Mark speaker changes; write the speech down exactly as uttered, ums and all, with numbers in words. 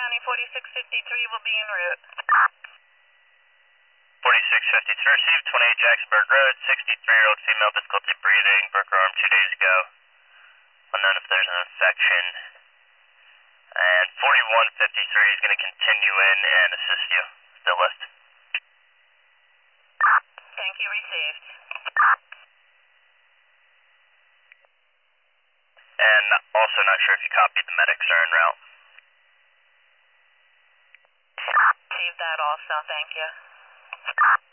Speaker 1: County, forty-six fifty-three will be en route.
Speaker 2: forty-six fifty-three received, twenty-eight Jacksonburg Road, sixty-three-year-old female, difficulty breathing, broke her arm two days ago. Unknown if there's an infection. And forty-one fifty-three is going to continue in and assist you. Still list.
Speaker 1: Thank you, received.
Speaker 2: And also not sure if you copied the medics are en route.
Speaker 1: Received that also, thank you.